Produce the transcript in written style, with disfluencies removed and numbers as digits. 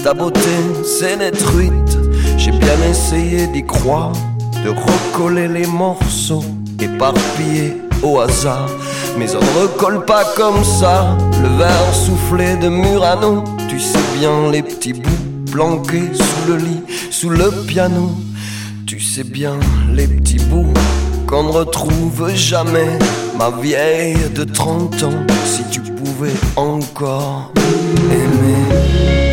ta beauté s'est détruite. J'ai bien essayé d'y croire, de recoller les morceaux éparpillés au hasard, mais on ne recolle pas comme ça. Le verre soufflé de Murano, tu sais bien les petits bouts planqués sous le lit, sous le piano. Tu sais bien les petits bouts qu'on ne retrouve jamais. Ma vieille de 30 ans, si tu pouvais encore aimer.